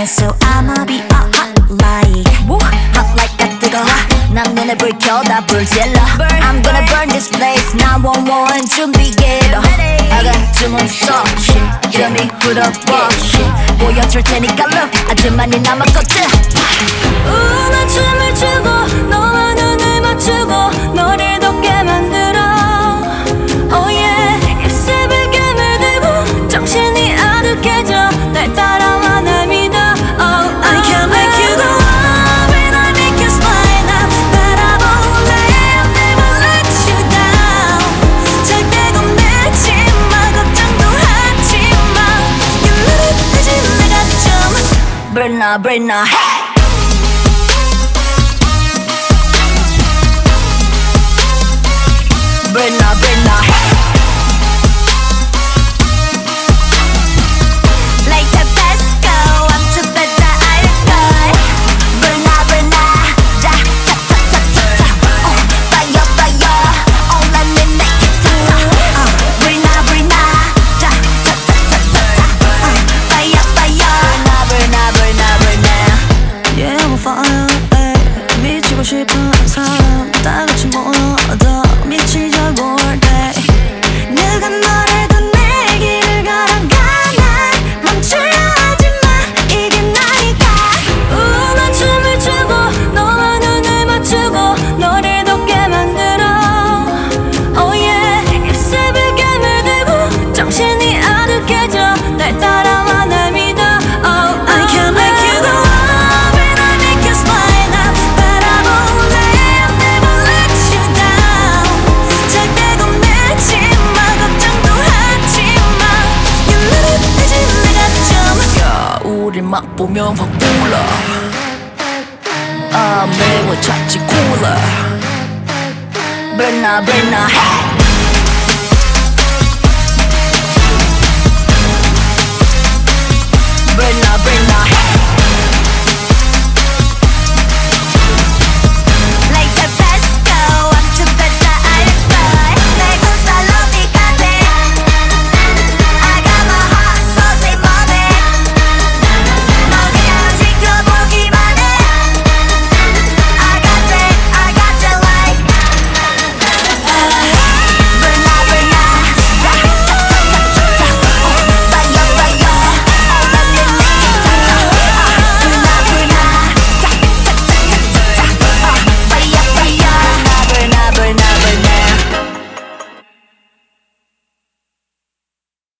So I'ma be a hot like hot like 가 뜨거워 난 눈에 불 켜다 불 질러 I'm gonna burn this place 911 준비해 I got 주문 써 시점이 흐려봐 보여줄 테니까 look 아주 많이 남았거든 난 춤을 추고 너와 눈을 맞추고 너를 덥게 만들어 Oh yeah 입술을 깨물들고 정신이 아득해져 날 따라와 날 믿어 Oh I can't make you go up and I make you smile 난 바라볼래 I'll never let you down 절대 겁내지 마 걱정도 하지 마 You let it 되지 내가 좀 Brenna Brenna hey Brenna Brenna hey Later let's go I'm too bad 다 알걸 Brenna Brenna 자 타타타타타 Fire fire Oh let me make it 타타 Brenna Brenna 자 타타타타타 Fire fire Brenna Brenna Brenna Yeah I'm on fire ay. 미치고 싶은 사람 다 같이 모여도 미치지 않을 때 누가 뭐래도 내 길을 걸어가 날 멈추려 하지 마 이게 나니까 난 춤을 추고 너와 눈을 맞추고 너를 덥게 만들어 Oh yeah 입술을 깨물들고 정신이 아득해져 날 따라와 날 믿어 Oh I can't make you go up and I make you smile 난 바라볼래 I'll never let you down 절대 겁내지 마 걱정도 하지 마 You let it 되지 내가 좀 야 우리 맛보면 확 불러 아 매워 찾지 콜라 Brenna Brenna hey